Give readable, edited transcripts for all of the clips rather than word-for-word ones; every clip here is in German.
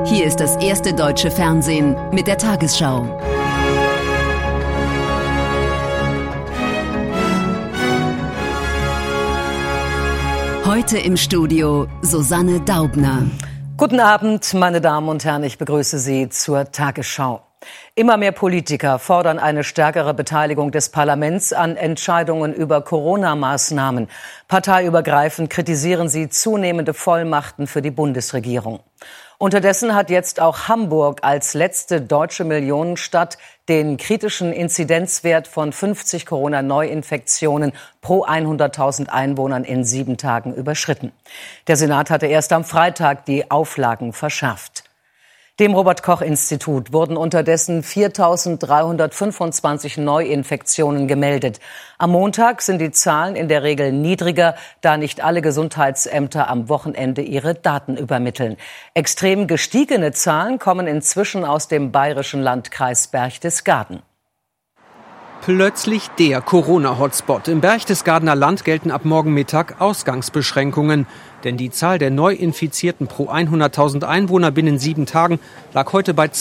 Hier ist das erste deutsche Fernsehen mit der Tagesschau. Heute im Studio Susanne Daubner. Guten Abend, meine Damen und Herren, ich begrüße Sie zur Tagesschau. Immer mehr Politiker fordern eine stärkere Beteiligung des Parlaments an Entscheidungen über Corona-Maßnahmen. Parteiübergreifend kritisieren sie zunehmende Vollmachten für die Bundesregierung. Unterdessen hat jetzt auch Hamburg als letzte deutsche Millionenstadt den kritischen Inzidenzwert von 50 Corona-Neuinfektionen pro 100.000 Einwohnern in 7 Tagen überschritten. Der Senat hatte erst am Freitag die Auflagen verschärft. Dem Robert-Koch-Institut wurden unterdessen 4.325 Neuinfektionen gemeldet. Am Montag sind die Zahlen in der Regel niedriger, da nicht alle Gesundheitsämter am Wochenende ihre Daten übermitteln. Extrem gestiegene Zahlen kommen inzwischen aus dem bayerischen Landkreis Berchtesgaden. Plötzlich der Corona-Hotspot. Im Berchtesgadener Land gelten ab morgen Mittag Ausgangsbeschränkungen. Denn die Zahl der Neuinfizierten pro 100.000 Einwohner binnen 7 Tagen lag heute bei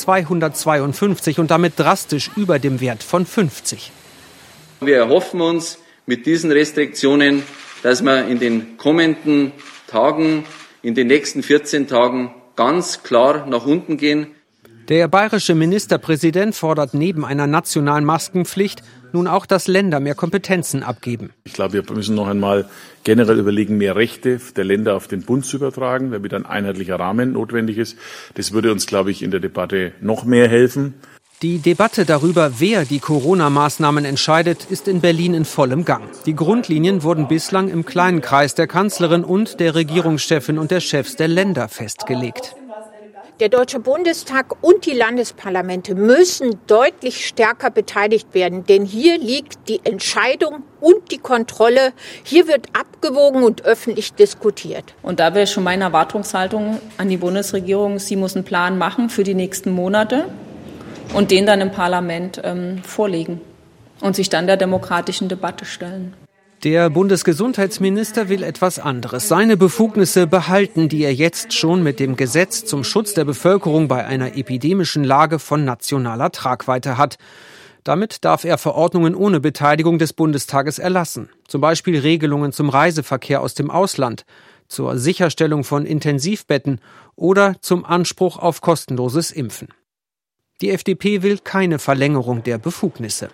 252 und damit drastisch über dem Wert von 50. Wir erhoffen uns mit diesen Restriktionen, dass wir in den kommenden Tagen, in den nächsten 14 Tagen ganz klar nach unten gehen. Der bayerische Ministerpräsident fordert neben einer nationalen Maskenpflicht nun auch, dass Länder mehr Kompetenzen abgeben. Ich glaube, wir müssen noch einmal generell überlegen, mehr Rechte der Länder auf den Bund zu übertragen, damit ein einheitlicher Rahmen notwendig ist. Das würde uns, glaube ich, in der Debatte noch mehr helfen. Die Debatte darüber, wer die Corona-Maßnahmen entscheidet, ist in Berlin in vollem Gang. Die Grundlinien wurden bislang im kleinen Kreis der Kanzlerin und der Regierungschefin und der Chefs der Länder festgelegt. Der Deutsche Bundestag und die Landesparlamente müssen deutlich stärker beteiligt werden, denn hier liegt die Entscheidung und die Kontrolle. Hier wird abgewogen und öffentlich diskutiert. Und da wäre schon meine Erwartungshaltung an die Bundesregierung, sie muss einen Plan machen für die nächsten Monate und den dann im Parlament vorlegen und sich dann der demokratischen Debatte stellen. Der Bundesgesundheitsminister will etwas anderes. Seine Befugnisse behalten, die er jetzt schon mit dem Gesetz zum Schutz der Bevölkerung bei einer epidemischen Lage von nationaler Tragweite hat. Damit darf er Verordnungen ohne Beteiligung des Bundestages erlassen. Zum Beispiel Regelungen zum Reiseverkehr aus dem Ausland, zur Sicherstellung von Intensivbetten oder zum Anspruch auf kostenloses Impfen. Die FDP will keine Verlängerung der Befugnisse.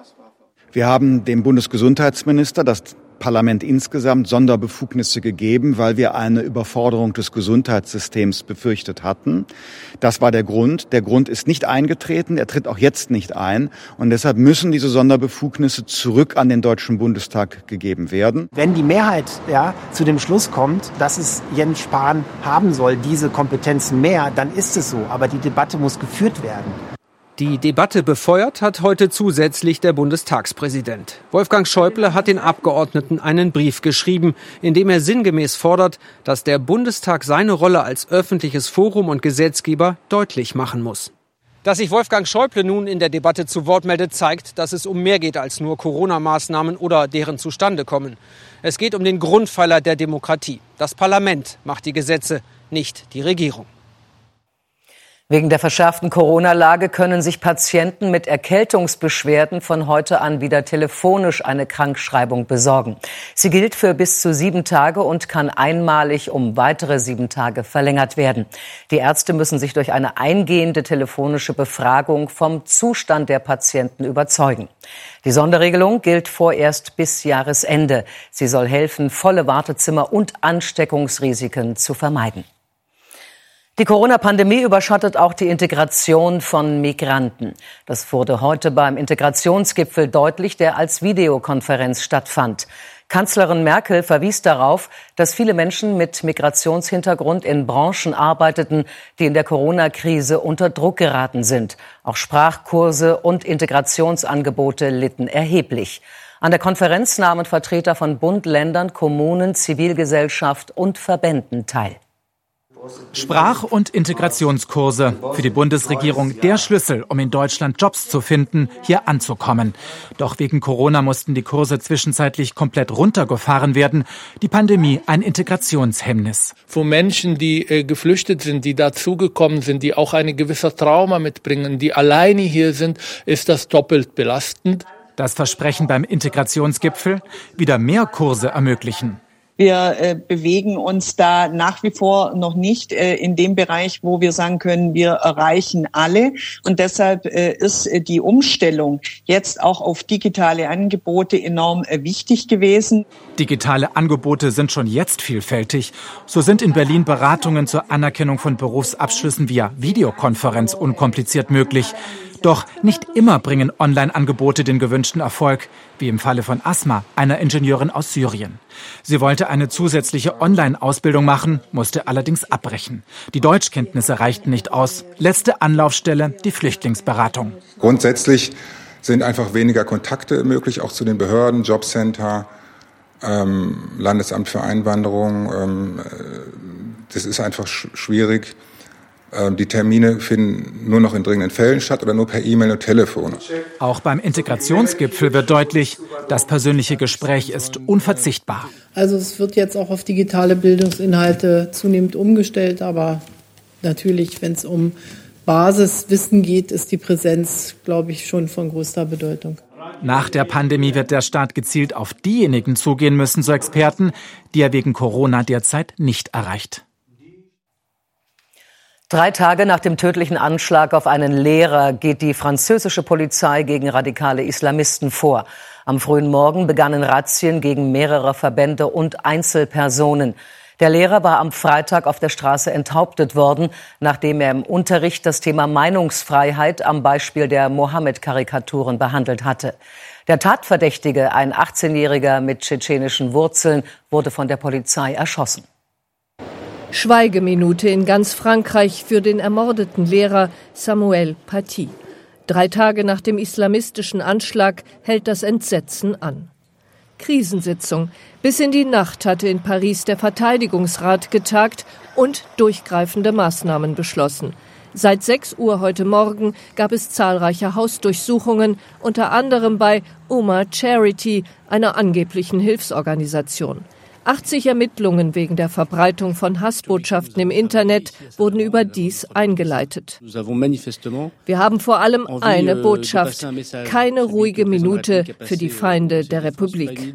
Wir haben dem Bundesgesundheitsminister, das Parlament insgesamt, Sonderbefugnisse gegeben, weil wir eine Überforderung des Gesundheitssystems befürchtet hatten. Das war der Grund. Der Grund ist nicht eingetreten, er tritt auch jetzt nicht ein. Und deshalb müssen diese Sonderbefugnisse zurück an den Deutschen Bundestag gegeben werden. Wenn die Mehrheit zu dem Schluss kommt, dass es Jens Spahn haben soll, diese Kompetenzen mehr, dann ist es so. Aber die Debatte muss geführt werden. Die Debatte befeuert hat heute zusätzlich der Bundestagspräsident. Wolfgang Schäuble hat den Abgeordneten einen Brief geschrieben, in dem er sinngemäß fordert, dass der Bundestag seine Rolle als öffentliches Forum und Gesetzgeber deutlich machen muss. Dass sich Wolfgang Schäuble nun in der Debatte zu Wort meldet, zeigt, dass es um mehr geht als nur Corona-Maßnahmen oder deren Zustandekommen. Es geht um den Grundpfeiler der Demokratie. Das Parlament macht die Gesetze, nicht die Regierung. Wegen der verschärften Corona-Lage können sich Patienten mit Erkältungsbeschwerden von heute an wieder telefonisch eine Krankschreibung besorgen. Sie gilt für bis zu 7 Tage und kann einmalig um weitere 7 Tage verlängert werden. Die Ärzte müssen sich durch eine eingehende telefonische Befragung vom Zustand der Patienten überzeugen. Die Sonderregelung gilt vorerst bis Jahresende. Sie soll helfen, volle Wartezimmer und Ansteckungsrisiken zu vermeiden. Die Corona-Pandemie überschattet auch die Integration von Migranten. Das wurde heute beim Integrationsgipfel deutlich, der als Videokonferenz stattfand. Kanzlerin Merkel verwies darauf, dass viele Menschen mit Migrationshintergrund in Branchen arbeiteten, die in der Corona-Krise unter Druck geraten sind. Auch Sprachkurse und Integrationsangebote litten erheblich. An der Konferenz nahmen Vertreter von Bund, Ländern, Kommunen, Zivilgesellschaft und Verbänden teil. Sprach- und Integrationskurse. Für die Bundesregierung der Schlüssel, um in Deutschland Jobs zu finden, hier anzukommen. Doch wegen Corona mussten die Kurse zwischenzeitlich komplett runtergefahren werden. Die Pandemie ein Integrationshemmnis. Für Menschen, die geflüchtet sind, die dazugekommen sind, die auch ein gewisses Trauma mitbringen, die alleine hier sind, ist das doppelt belastend. Das Versprechen beim Integrationsgipfel: wieder mehr Kurse ermöglichen. Wir bewegen uns da nach wie vor noch nicht in dem Bereich, wo wir sagen können, wir erreichen alle. Und deshalb ist die Umstellung jetzt auch auf digitale Angebote enorm wichtig gewesen. Digitale Angebote sind schon jetzt vielfältig. So sind in Berlin Beratungen zur Anerkennung von Berufsabschlüssen via Videokonferenz unkompliziert möglich. Doch nicht immer bringen Online-Angebote den gewünschten Erfolg, wie im Falle von Asma, einer Ingenieurin aus Syrien. Sie wollte eine zusätzliche Online-Ausbildung machen, musste allerdings abbrechen. Die Deutschkenntnisse reichten nicht aus. Letzte Anlaufstelle, die Flüchtlingsberatung. Grundsätzlich sind einfach weniger Kontakte möglich, auch zu den Behörden, Jobcenter, Landesamt für Einwanderung. Das ist einfach schwierig. Die Termine finden nur noch in dringenden Fällen statt oder nur per E-Mail und Telefon. Auch beim Integrationsgipfel wird deutlich, das persönliche Gespräch ist unverzichtbar. Also es wird jetzt auch auf digitale Bildungsinhalte zunehmend umgestellt, aber natürlich, wenn es um Basiswissen geht, ist die Präsenz, glaube ich, schon von größter Bedeutung. Nach der Pandemie wird der Staat gezielt auf diejenigen zugehen müssen, so Experten, die er wegen Corona derzeit nicht erreicht. 3 Tage nach dem tödlichen Anschlag auf einen Lehrer geht die französische Polizei gegen radikale Islamisten vor. Am frühen Morgen begannen Razzien gegen mehrere Verbände und Einzelpersonen. Der Lehrer war am Freitag auf der Straße enthauptet worden, nachdem er im Unterricht das Thema Meinungsfreiheit am Beispiel der Mohammed-Karikaturen behandelt hatte. Der Tatverdächtige, ein 18-Jähriger mit tschetschenischen Wurzeln, wurde von der Polizei erschossen. Schweigeminute in ganz Frankreich für den ermordeten Lehrer Samuel Paty. 3 Tage nach dem islamistischen Anschlag hält das Entsetzen an. Krisensitzung. Bis in die Nacht hatte in Paris der Verteidigungsrat getagt und durchgreifende Maßnahmen beschlossen. Seit 6 Uhr heute Morgen gab es zahlreiche Hausdurchsuchungen, unter anderem bei Omar Charity, einer angeblichen Hilfsorganisation. 80 Ermittlungen wegen der Verbreitung von Hassbotschaften im Internet wurden überdies eingeleitet. Wir haben vor allem eine Botschaft: keine ruhige Minute für die Feinde der Republik.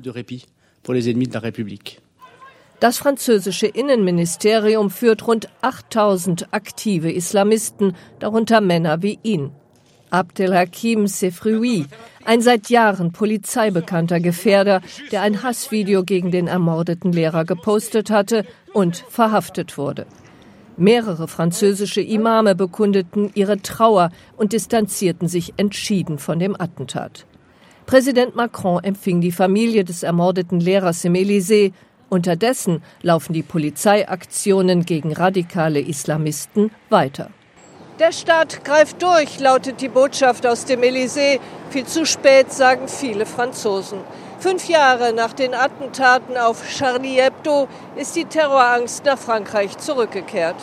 Das französische Innenministerium führt rund 8000 aktive Islamisten, darunter Männer wie ihn. Abdelhakim Sefrioui, ein seit Jahren polizeibekannter Gefährder, der ein Hassvideo gegen den ermordeten Lehrer gepostet hatte und verhaftet wurde. Mehrere französische Imame bekundeten ihre Trauer und distanzierten sich entschieden von dem Attentat. Präsident Macron empfing die Familie des ermordeten Lehrers im Élysée. Unterdessen laufen die Polizeiaktionen gegen radikale Islamisten weiter. Der Staat greift durch, lautet die Botschaft aus dem Élysée. Viel zu spät, sagen viele Franzosen. 5 Jahre nach den Attentaten auf Charlie Hebdo ist die Terrorangst nach Frankreich zurückgekehrt.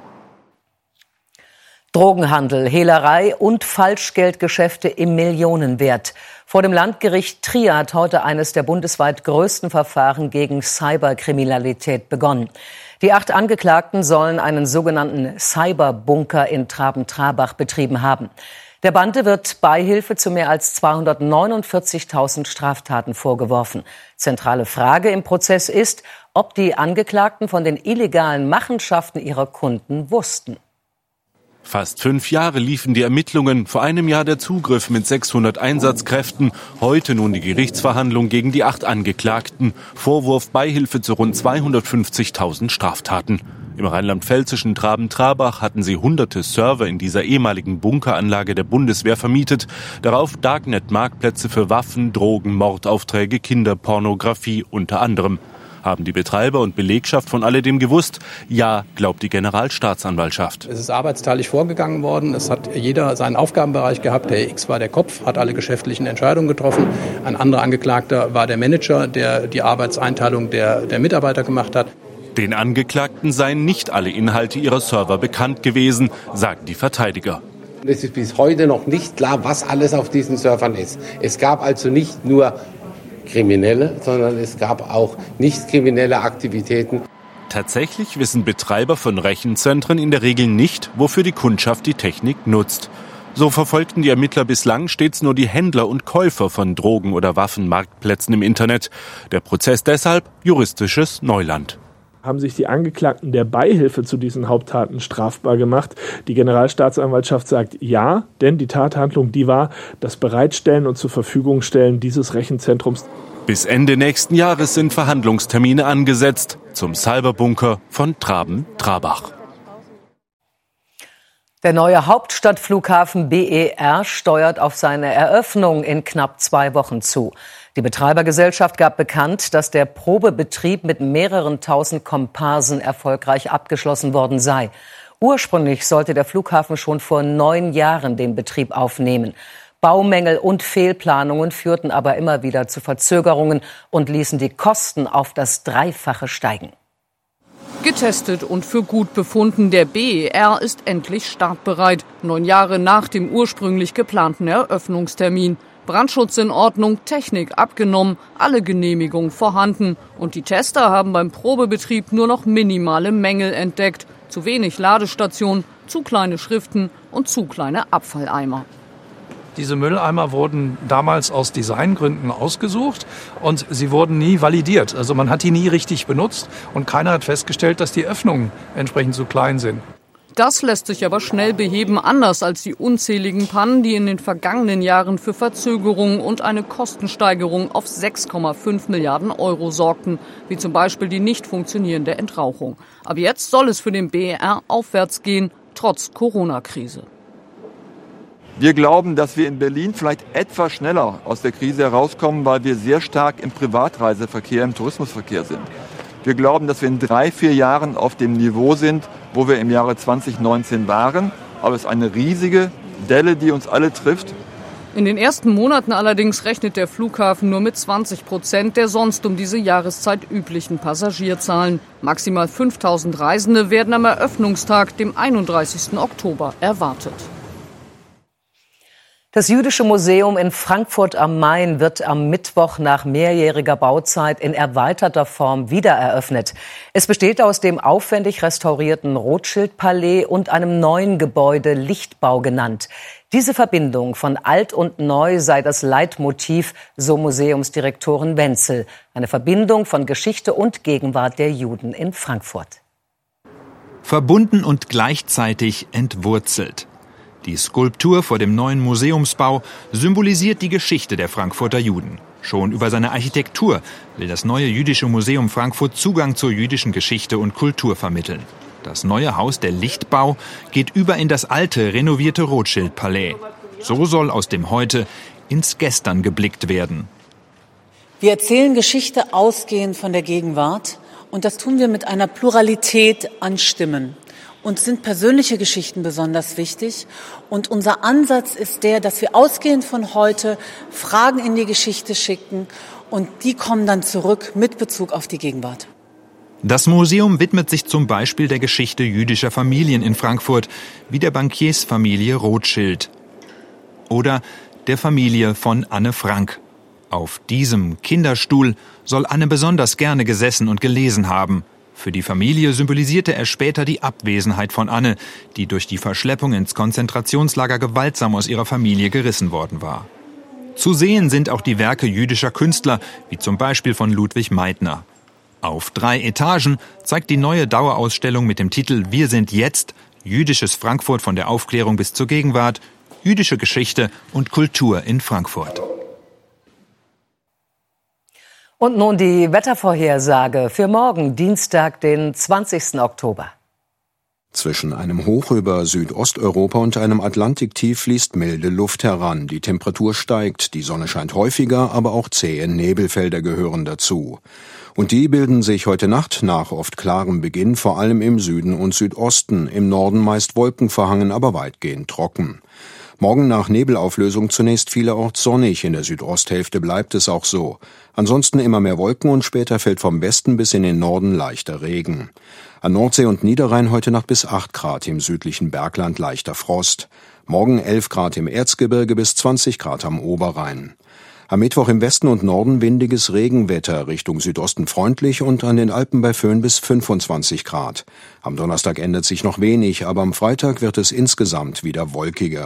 Drogenhandel, Hehlerei und Falschgeldgeschäfte im Millionenwert. Vor dem Landgericht Trier hat heute eines der bundesweit größten Verfahren gegen Cyberkriminalität begonnen. Die 8 Angeklagten sollen einen sogenannten Cyberbunker in Traben-Trarbach betrieben haben. Der Bande wird Beihilfe zu mehr als 249.000 Straftaten vorgeworfen. Zentrale Frage im Prozess ist, ob die Angeklagten von den illegalen Machenschaften ihrer Kunden wussten. Fast 5 Jahre liefen die Ermittlungen, vor einem Jahr der Zugriff mit 600 Einsatzkräften, heute nun die Gerichtsverhandlung gegen die 8 Angeklagten, Vorwurf Beihilfe zu rund 250.000 Straftaten. Im rheinland-pfälzischen Traben-Trarbach hatten sie hunderte Server in dieser ehemaligen Bunkeranlage der Bundeswehr vermietet, darauf Darknet-Marktplätze für Waffen, Drogen, Mordaufträge, Kinderpornografie unter anderem. Haben die Betreiber und Belegschaft von alledem gewusst? Ja, glaubt die Generalstaatsanwaltschaft. Es ist arbeitsteilig vorgegangen worden. Es hat jeder seinen Aufgabenbereich gehabt. Der X war der Kopf, hat alle geschäftlichen Entscheidungen getroffen. Ein anderer Angeklagter war der Manager, der die Arbeitseinteilung der Mitarbeiter gemacht hat. Den Angeklagten seien nicht alle Inhalte ihrer Server bekannt gewesen, sagen die Verteidiger. Es ist bis heute noch nicht klar, was alles auf diesen Servern ist. Es gab also nicht nur Kriminelle, sondern es gab auch nicht kriminelle Aktivitäten. Tatsächlich wissen Betreiber von Rechenzentren in der Regel nicht, wofür die Kundschaft die Technik nutzt. So verfolgten die Ermittler bislang stets nur die Händler und Käufer von Drogen- oder Waffenmarktplätzen im Internet. Der Prozess deshalb juristisches Neuland. Haben sich die Angeklagten der Beihilfe zu diesen Haupttaten strafbar gemacht? Die Generalstaatsanwaltschaft sagt ja, denn die Tathandlung, die war das Bereitstellen und zur Verfügung stellen dieses Rechenzentrums. Bis Ende nächsten Jahres sind Verhandlungstermine angesetzt zum Cyberbunker von Traben-Trabach. Der neue Hauptstadtflughafen BER steuert auf seine Eröffnung in knapp 2 Wochen zu. Die Betreibergesellschaft gab bekannt, dass der Probebetrieb mit mehreren tausend Komparsen erfolgreich abgeschlossen worden sei. Ursprünglich sollte der Flughafen schon vor 9 Jahren den Betrieb aufnehmen. Baumängel und Fehlplanungen führten aber immer wieder zu Verzögerungen und ließen die Kosten auf das Dreifache steigen. Getestet und für gut befunden, der BER ist endlich startbereit. 9 Jahre nach dem ursprünglich geplanten Eröffnungstermin. Brandschutz in Ordnung, Technik abgenommen, alle Genehmigungen vorhanden. Und die Tester haben beim Probebetrieb nur noch minimale Mängel entdeckt. Zu wenig Ladestationen, zu kleine Schriften und zu kleine Abfalleimer. Diese Mülleimer wurden damals aus Designgründen ausgesucht und sie wurden nie validiert. Also man hat die nie richtig benutzt und keiner hat festgestellt, dass die Öffnungen entsprechend zu klein sind. Das lässt sich aber schnell beheben, anders als die unzähligen Pannen, die in den vergangenen Jahren für Verzögerungen und eine Kostensteigerung auf 6,5 Milliarden Euro sorgten, wie zum Beispiel die nicht funktionierende Entrauchung. Aber jetzt soll es für den BER aufwärts gehen, trotz Corona-Krise. Wir glauben, dass wir in Berlin vielleicht etwas schneller aus der Krise herauskommen, weil wir sehr stark im Privatreiseverkehr, im Tourismusverkehr sind. Wir glauben, dass wir in 3-4 Jahren auf dem Niveau sind, wo wir im Jahre 2019 waren. Aber es ist eine riesige Delle, die uns alle trifft. In den ersten Monaten allerdings rechnet der Flughafen nur mit 20% der sonst um diese Jahreszeit üblichen Passagierzahlen. Maximal 5.000 Reisende werden am Eröffnungstag, dem 31. Oktober, erwartet. Das Jüdische Museum in Frankfurt am Main wird am Mittwoch nach mehrjähriger Bauzeit in erweiterter Form wiedereröffnet. Es besteht aus dem aufwendig restaurierten Rothschild-Palais und einem neuen Gebäude, Lichtbau genannt. Diese Verbindung von alt und neu sei das Leitmotiv, so Museumsdirektorin Wenzel. Eine Verbindung von Geschichte und Gegenwart der Juden in Frankfurt. Verbunden und gleichzeitig entwurzelt. Die Skulptur vor dem neuen Museumsbau symbolisiert die Geschichte der Frankfurter Juden. Schon über seine Architektur will das neue Jüdische Museum Frankfurt Zugang zur jüdischen Geschichte und Kultur vermitteln. Das neue Haus, der Lichtbau, geht über in das alte, renovierte Rothschild-Palais. So soll aus dem Heute ins Gestern geblickt werden. Wir erzählen Geschichte ausgehend von der Gegenwart. Und das tun wir mit einer Pluralität an Stimmen. Uns sind persönliche Geschichten besonders wichtig. Und unser Ansatz ist der, dass wir ausgehend von heute Fragen in die Geschichte schicken. Und die kommen dann zurück mit Bezug auf die Gegenwart. Das Museum widmet sich zum Beispiel der Geschichte jüdischer Familien in Frankfurt, wie der Bankiersfamilie Rothschild. Oder der Familie von Anne Frank. Auf diesem Kinderstuhl soll Anne besonders gerne gesessen und gelesen haben. Für die Familie symbolisierte er später die Abwesenheit von Anne, die durch die Verschleppung ins Konzentrationslager gewaltsam aus ihrer Familie gerissen worden war. Zu sehen sind auch die Werke jüdischer Künstler, wie zum Beispiel von Ludwig Meitner. Auf 3 Etagen zeigt die neue Dauerausstellung mit dem Titel »Wir sind jetzt« jüdisches Frankfurt von der Aufklärung bis zur Gegenwart, jüdische Geschichte und Kultur in Frankfurt. Und nun die Wettervorhersage für morgen, Dienstag, den 20. Oktober. Zwischen einem Hoch über Südosteuropa und einem Atlantiktief fließt milde Luft heran. Die Temperatur steigt, die Sonne scheint häufiger, aber auch zähe Nebelfelder gehören dazu. Und die bilden sich heute Nacht nach oft klarem Beginn, vor allem im Süden und Südosten, im Norden meist wolkenverhangen, aber weitgehend trocken. Morgen nach Nebelauflösung zunächst vielerorts sonnig, in der Südosthälfte bleibt es auch so. Ansonsten immer mehr Wolken und später fällt vom Westen bis in den Norden leichter Regen. An Nordsee und Niederrhein heute Nacht bis 8 Grad, im südlichen Bergland leichter Frost. Morgen 11 Grad im Erzgebirge bis 20 Grad am Oberrhein. Am Mittwoch im Westen und Norden windiges Regenwetter, Richtung Südosten freundlich und an den Alpen bei Föhn bis 25 Grad. Am Donnerstag ändert sich noch wenig, aber am Freitag wird es insgesamt wieder wolkiger.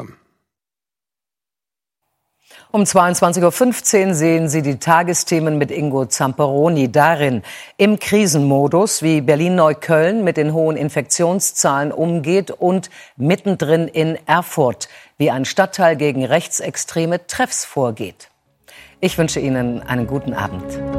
Um 22.15 Uhr sehen Sie die Tagesthemen mit Ingo Zamperoni. Darin im Krisenmodus, wie Berlin-Neukölln mit den hohen Infektionszahlen umgeht und mittendrin in Erfurt, wie ein Stadtteil gegen rechtsextreme Treffs vorgeht. Ich wünsche Ihnen einen guten Abend.